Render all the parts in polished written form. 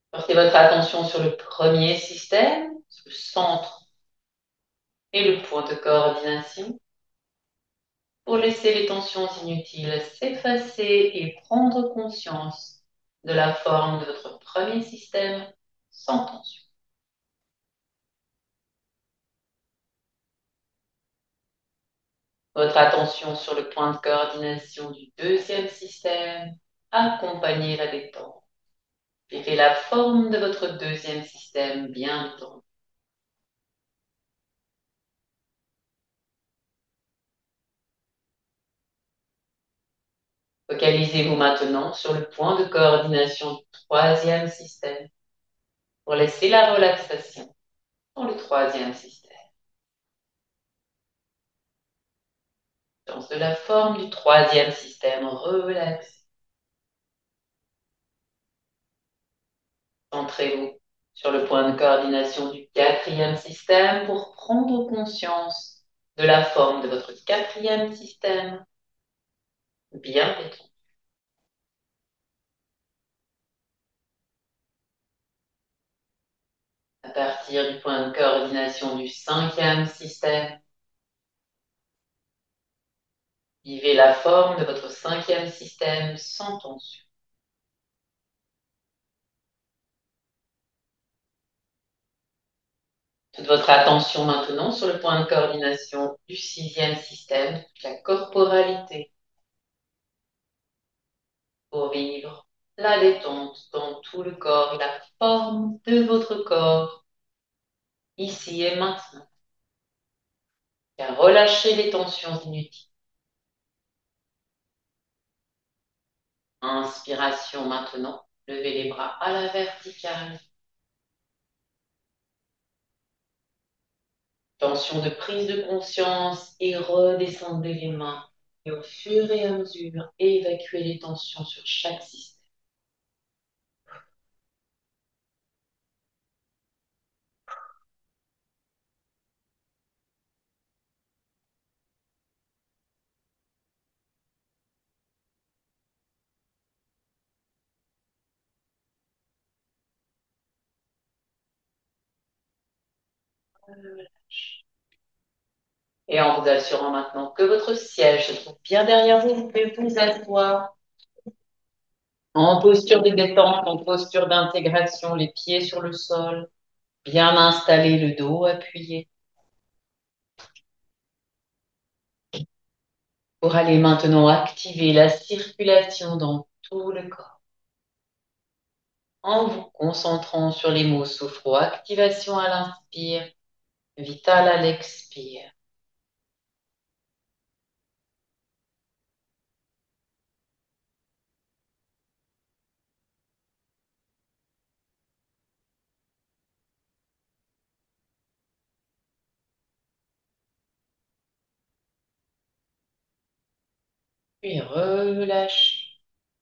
Portez votre attention sur le premier système, sur le centre et le point de coordination pour laisser les tensions inutiles s'effacer et prendre conscience de la forme de votre premier système sans tension. Votre attention sur le point de coordination du deuxième système, accompagnez la détente. Vivez la forme de votre deuxième système bien détendu. Focalisez-vous maintenant sur le point de coordination du troisième système pour laisser la relaxation dans le troisième système. Dans la forme du troisième système, relax. Centrez-vous sur le point de coordination du quatrième système pour prendre conscience de la forme de votre quatrième système bien détendu. À partir du point de coordination du cinquième système, vivez la forme de votre cinquième système sans tension. Toute votre attention maintenant sur le point de coordination du sixième système, la corporalité, pour vivre la détente dans tout le corps et la forme de votre corps, ici et maintenant. Et relâchez les tensions inutiles. Inspiration maintenant, levez les bras à la verticale. Tension de prise de conscience et redescendez les mains. Et au fur et à mesure, évacuez les tensions sur chaque système. Et en vous assurant maintenant que votre siège se trouve bien derrière vous, vous pouvez vous asseoir en posture de détente, en posture d'intégration, les pieds sur le sol, bien installé, le dos appuyé. Pour aller maintenant activer la circulation dans tout le corps. En vous concentrant sur les mots sophro, activation à l'inspire, vital à l'expire. Puis relâchez.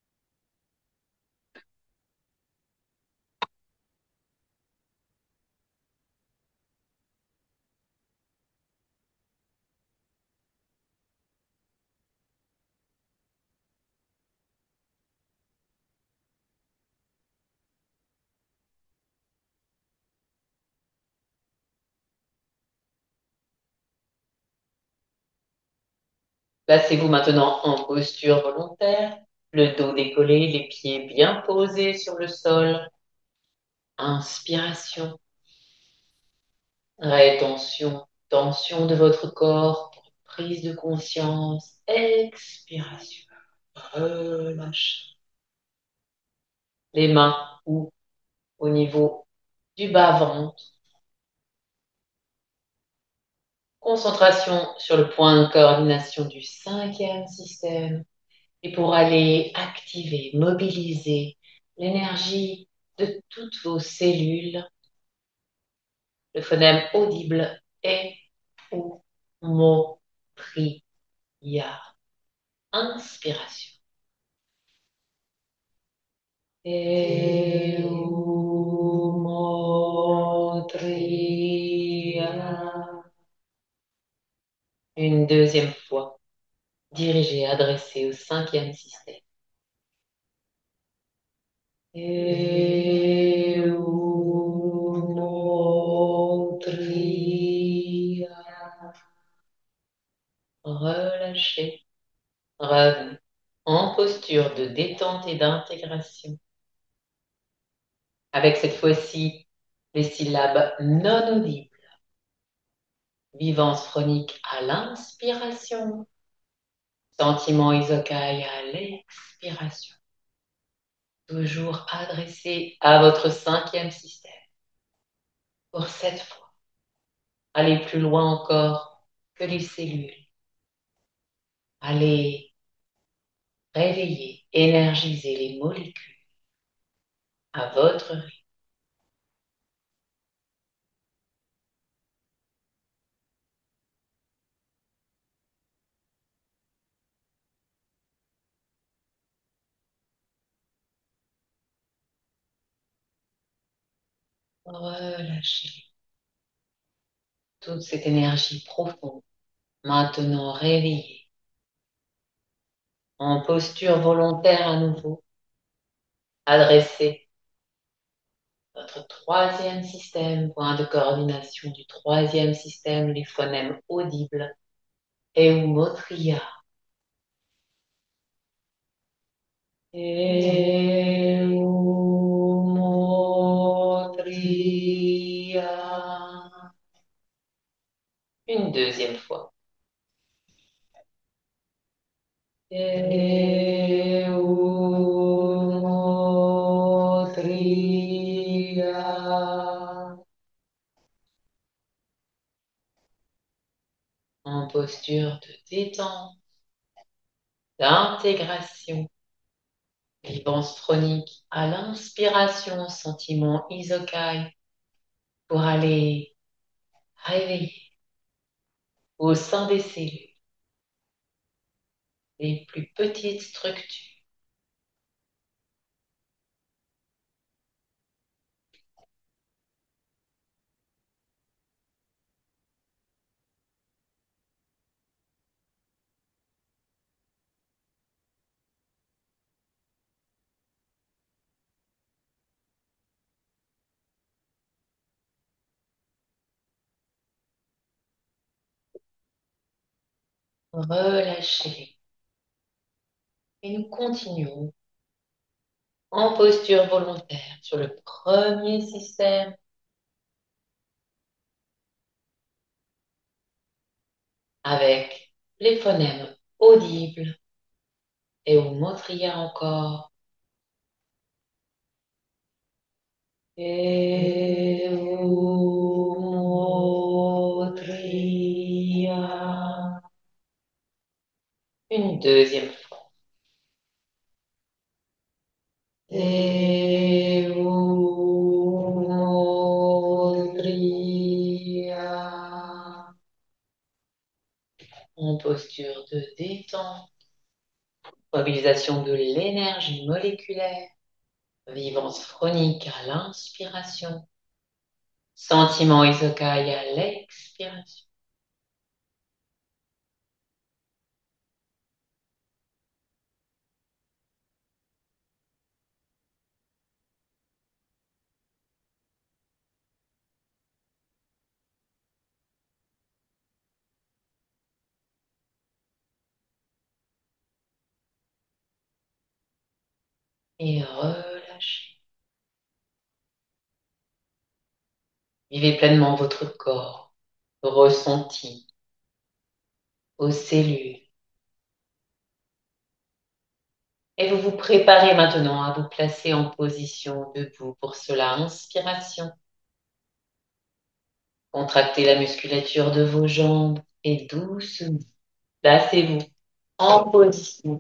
Placez-vous maintenant en posture volontaire, le dos décollé, les pieds bien posés sur le sol. Inspiration, rétention, tension de votre corps pour prise de conscience. Expiration, relâche. Les mains ou au niveau du bas-ventre. Concentration sur le point de coordination du cinquième système. Et pour aller activer, mobiliser l'énergie de toutes vos cellules, le phonème audible est ou mo tri ya. Inspiration. Et ou mo tri ya. Une deuxième fois, dirigé, adressé au cinquième système. Et posture de détente et d'intégration. Avec cette fois-ci les syllabes non audibles. Vivance phronique à l'inspiration. Sentiment isokai à l'expiration. Toujours adressé à votre cinquième système. Pour cette fois, allez plus loin encore que les cellules. Allez réveiller, énergiser les molécules à votre rythme. Relâchez toute cette énergie profonde, maintenant réveillée, en posture volontaire à nouveau, adressez votre troisième système, point de coordination du troisième système, les phonèmes audibles, Eumotria. Eumotria. Une deuxième fois. Eumotria. En posture de détente, d'intégration, vivance chronique à l'inspiration, sentiment isokai pour aller réveiller au sein des cellules les plus petites structures. Relâchez-les. Et nous continuons en posture volontaire sur le premier système avec les phonèmes audibles et au motria encore. Eumotria. Une deuxième fois. Eumotria. En posture de détente, mobilisation de l'énergie moléculaire, vivance chronique à l'inspiration, sentiment isokai à l'expiration. Et relâchez. Vivez pleinement votre corps, ressenti, aux cellules. Et vous vous préparez maintenant à vous placer en position debout. Pour cela, inspiration. Contractez la musculature de vos jambes et doucement, placez-vous en position.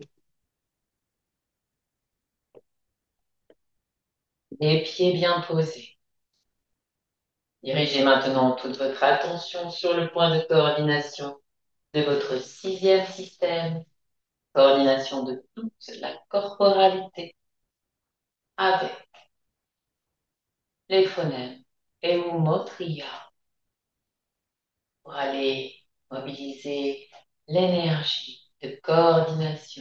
Les pieds bien posés. Dirigez maintenant toute votre attention sur le point de coordination de votre sixième système, coordination de toute la corporalité avec les phonèmes Eumotria pour aller mobiliser l'énergie de coordination.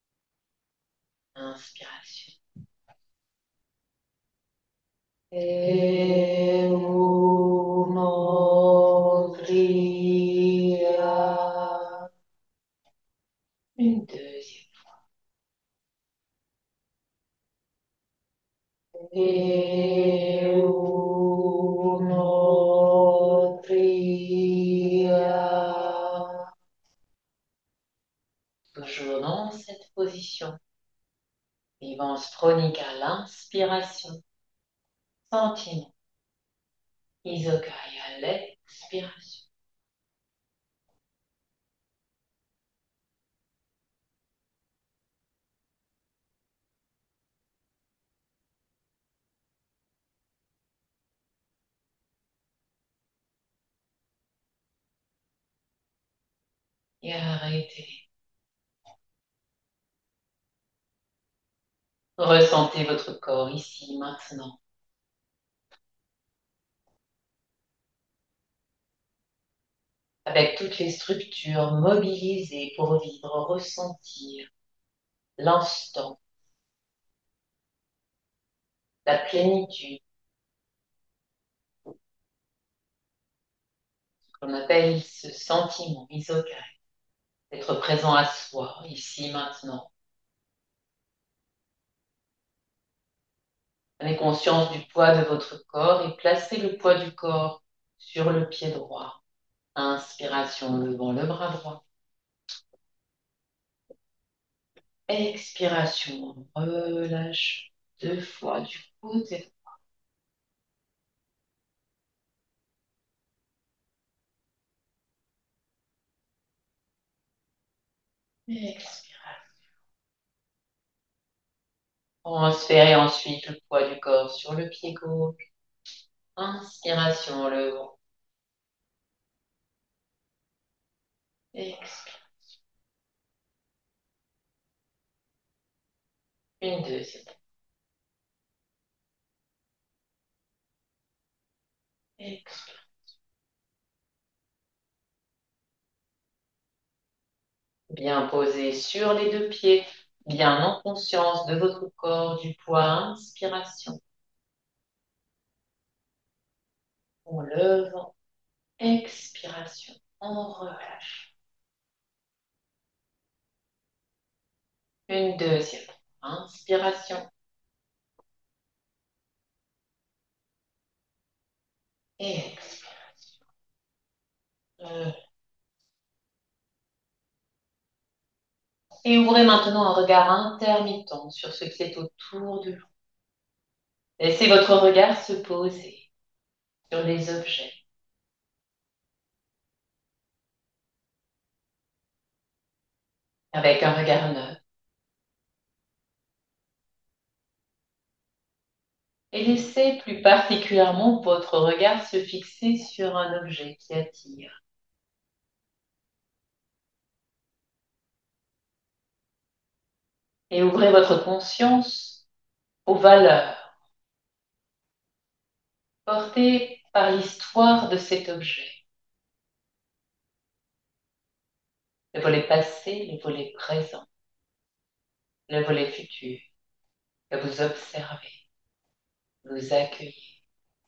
Inspiration. Eumotria. Une deuxième. Eunotria. Toujours dans cette position. Vivance chronique à l'inspiration. Sentiment. Isokai à l'expiration. Et arrêtez. Ressentez votre corps ici, maintenant, avec toutes les structures mobilisées pour vivre, ressentir l'instant, la plénitude, qu'on appelle ce sentiment isokai, d'être présent à soi, ici, maintenant. Prenez conscience du poids de votre corps et placez le poids du corps sur le pied droit. Inspiration, levant le bras droit. Expiration, relâche 2 fois du côté. Expiration. Transférez ensuite le poids du corps sur le pied gauche. Inspiration, levant. Expiration. Une deuxième. Expiration. Bien posé sur les 2 pieds, bien en conscience de votre corps, du poids. Inspiration. On lève. Expiration. On relâche. Une deuxième. Inspiration. Et expiration. Euh, Et ouvrez maintenant un regard intermittent sur ce qui est autour de vous. Laissez votre regard se poser sur les objets avec un regard neuf. Et laissez plus particulièrement votre regard se fixer sur un objet qui attire. Et ouvrez votre conscience aux valeurs portées par l'histoire de cet objet. Le volet passé, le volet présent, le volet futur, que vous observez, vous accueillez.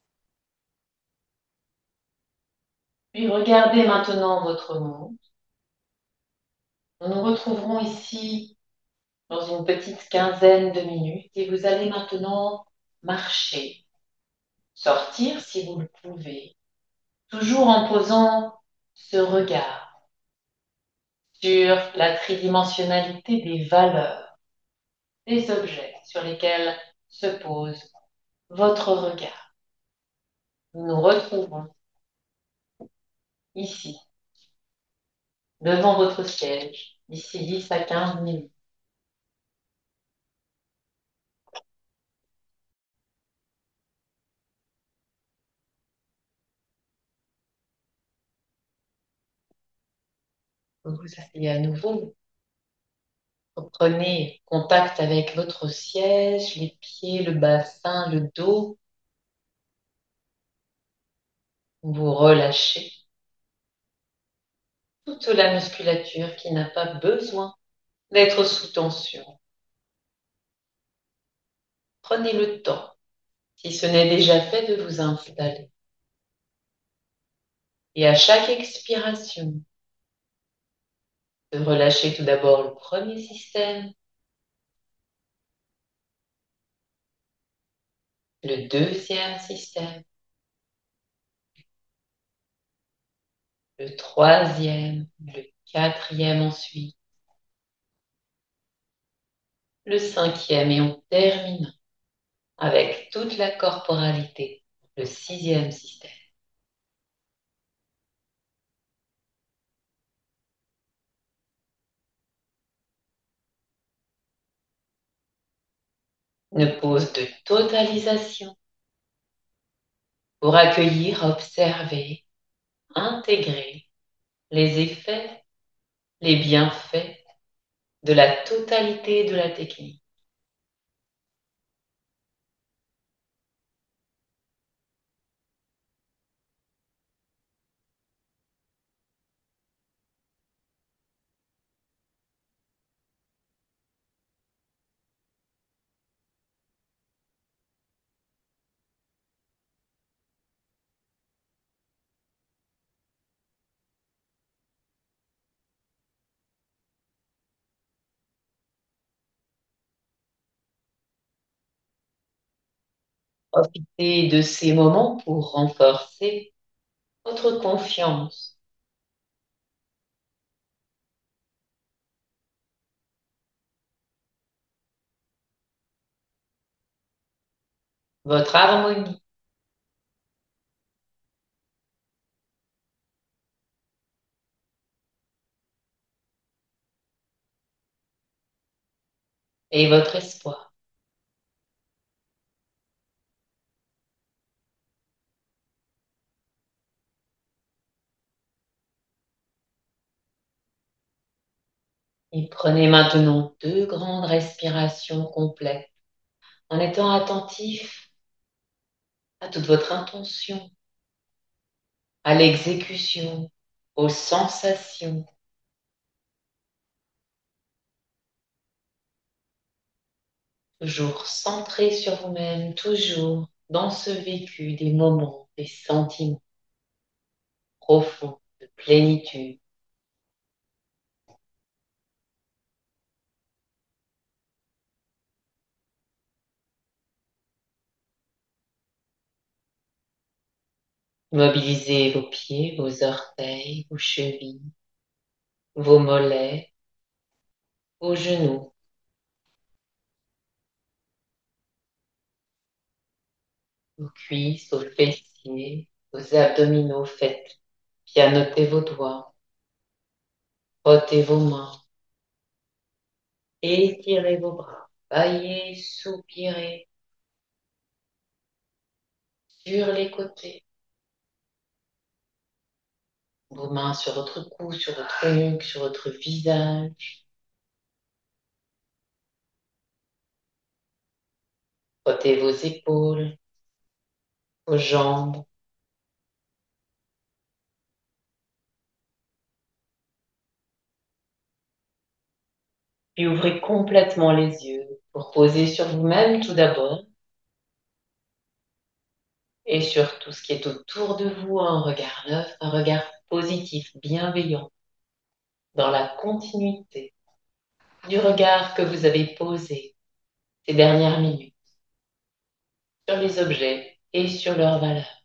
Puis regardez maintenant votre monde. Nous nous retrouverons ici dans une petite quinzaine de minutes et vous allez maintenant marcher, sortir si vous le pouvez, toujours en posant ce regard sur la tridimensionnalité des valeurs, des objets sur lesquels se pose votre regard. Nous nous retrouvons ici, devant votre siège, d'ici 10 à 15 minutes. Vous vous asseyez à nouveau. Prenez contact avec votre siège, les pieds, le bassin, le dos. Vous relâchez toute la musculature qui n'a pas besoin d'être sous tension. Prenez le temps, si ce n'est déjà fait, de vous installer. Et à chaque expiration, de relâcher tout d'abord le premier système, le deuxième système, le troisième, le quatrième ensuite, le cinquième et on termine avec toute la corporalité, le sixième système. Une pause de totalisation pour accueillir, observer, intégrer les effets, les bienfaits de la totalité de la technique. Profitez de ces moments pour renforcer votre confiance, votre harmonie et votre espoir. Et prenez maintenant deux grandes respirations complètes en étant attentif à toute votre intention, à l'exécution, aux sensations, toujours centré sur vous-même, toujours dans ce vécu des moments, des sentiments profonds de plénitude. Mobilisez vos pieds, vos orteils, vos chevilles, vos mollets, vos genoux, vos cuisses, vos fessiers, vos abdominaux. Faites pianoter vos doigts, frottez vos mains, étirez vos bras, baillez, soupirez sur les côtés. Vos mains sur votre cou, sur votre nuque, sur votre visage. Frottez vos épaules, vos jambes. Puis ouvrez complètement les yeux pour poser sur vous-même tout d'abord et sur tout ce qui est autour de vous un regard neuf, un regard positif, bienveillant, dans la continuité du regard que vous avez posé ces dernières minutes sur les objets et sur leur valeur.